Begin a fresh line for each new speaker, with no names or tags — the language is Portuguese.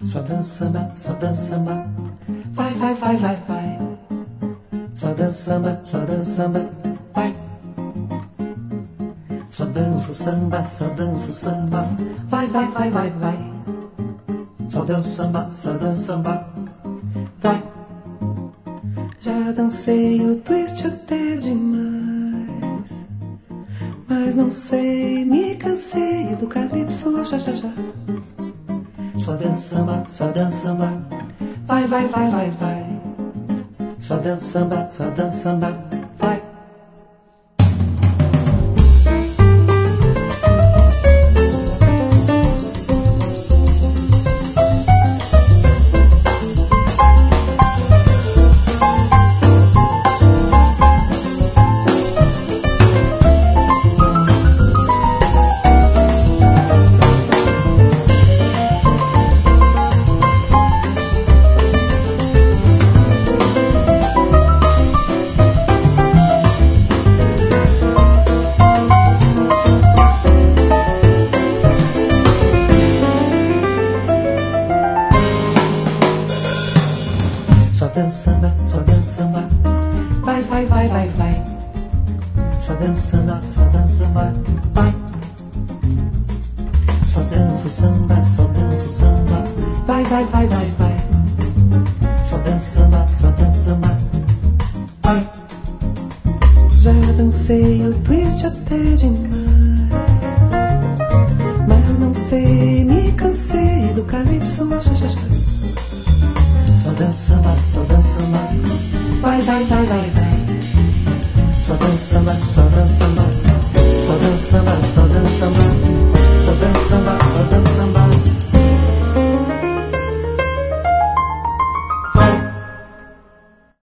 Só dança samba, só dança samba. Vai, vai, vai, vai, vai. Só dança samba, só dança samba. Vai. Só dança samba, só dança samba. Vai, vai, vai, vai, vai. Só dança samba, só dança samba. Vai. Já dancei o twist até demais, mas não sei, me cansei do calypso, já, já, já. Só dança samba, só dança samba. Vai, vai, vai, vai, vai. Só dança samba, só dança samba. Vai. Só dança samba, só dança samba. Vai, vai, vai, vai, vai. Só dança samba, só dança samba. Vai. Só dança o samba, só dança o samba. Vai, vai, vai, vai, vai. Só dança samba, só dança samba. Vai. Já dancei o twist até demais, mas não sei, me cansei do calypso, já, já, já. Só dança samba, só dança samba. Vai, vai, vai, vai, vai. Só dança samba, só dança samba. Só dança samba, só dança samba. Só dança samba, só dança samba.